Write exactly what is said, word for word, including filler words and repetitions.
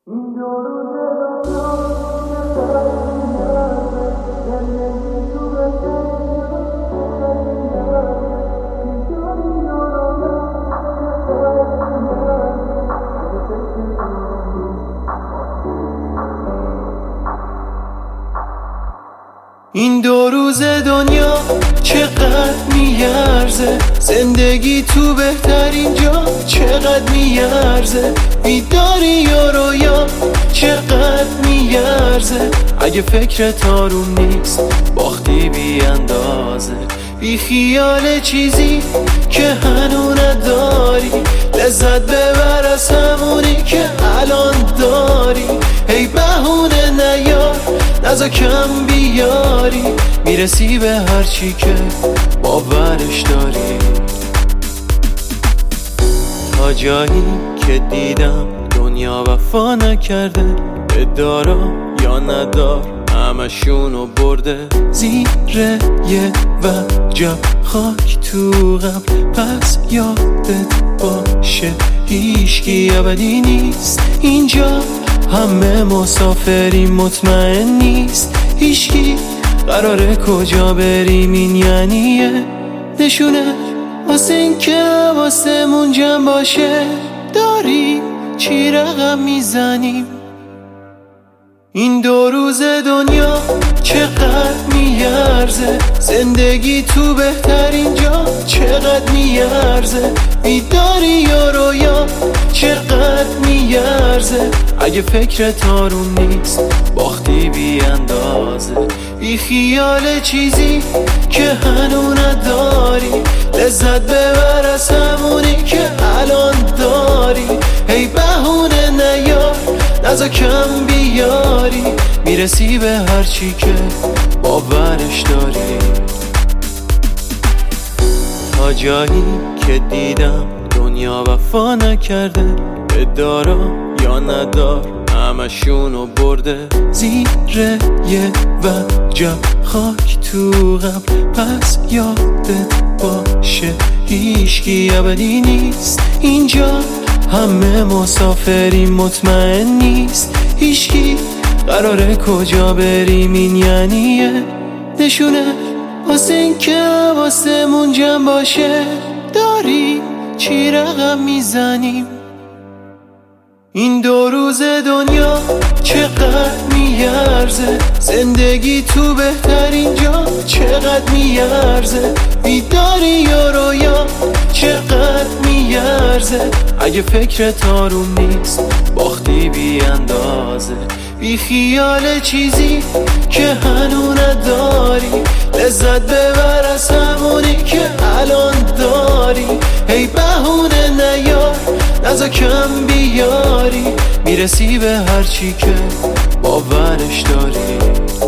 این دو روز دنیا چقدر میارزه، زندگی تو بهترین جا چقدر میارزه، بیداری یا رویا چقدر میارزه. اگه فکرت آروم نیست باختی بی اندازه، بی خیال چیزی که هنو نداری، لذت ببر از همونی که الان داری. هی بهونه نیار نزا کم بیاری، میرسی به هر چی که باورش داری. تا جایی که دیدم دنیا وفا نکرده، به دارا یا ندار همشونو برده. زیر یه وجب خاک تو قبل، پس یادت باشه هیچکی ابدی نیست اینجا، همه مسافریم مطمئن نیست هیچکی قراره کجا بریم. این یعنی نشونه واسه این که واسمون جمع باشه، داریم چی رقم میزنیم. این دو روز دنیا چقدر میارزه، زندگی تو بهترین جا چقدر میارزه، بیداری یا رویا چقدر میارزه. اگه فکرت آروم نیست باختی بی اندازه، بی خیال چیزی که هنو نداری، لذت ببر از همونی که الان داری. هی بهونه نیار نزا کم بیاری، میرسی به هر چی که باورش داری. تا جایی که دیدم دنیا وفا نکرده، به دارا یا ندار همشونو برده. زیر یه وجب خاک تو قبل، پس یادت باشه هیچکی ابدی نیست اینجا، همه مسافریم مطمئن نیست هیچکی قراره کجا بریم. این یعنی نشونه واسه این که واسمون جمع باشه، داریم چی رقم میزنیم. این دو روز دنیا چقدر میارزه، زندگی تو بهترین جا چقدر میارزه، بیداری یا رویا چقدر میارزه. اگه فکرت آروم نیست باختی بی اندازه، بی خیال چیزی که هنو نداری، لذت ببر از همونی که الان داری. هی بهونه نیار نزا کم بیاری، میرسی به هر چی که باورش داری.